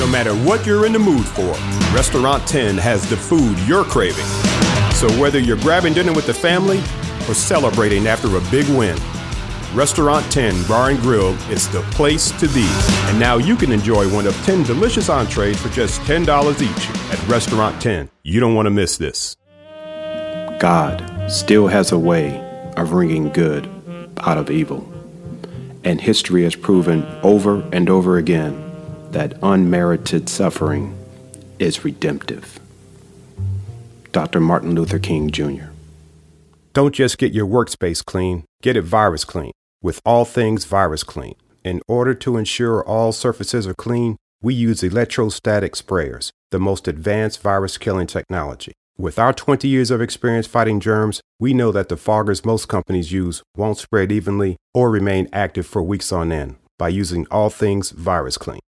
No matter what you're in the mood for, Restaurant 10 has the food you're craving. So whether you're grabbing dinner with the family or celebrating after a big win, Restaurant 10 Bar and Grill is the place to be. And now you can enjoy one of 10 delicious entrees for just $10 each at Restaurant 10. You don't want to miss this. God still has a way of wringing good out of evil. And history has proven over and over again that unmerited suffering is redemptive. Dr. Martin Luther King, Jr. Don't just get your workspace clean, get it virus clean with All Things Virus Clean. In order to ensure all surfaces are clean, we use electrostatic sprayers, the most advanced virus-killing technology. With our 20 years of experience fighting germs, we know that the foggers most companies use won't spread evenly or remain active for weeks on end by using All Things Virus Clean.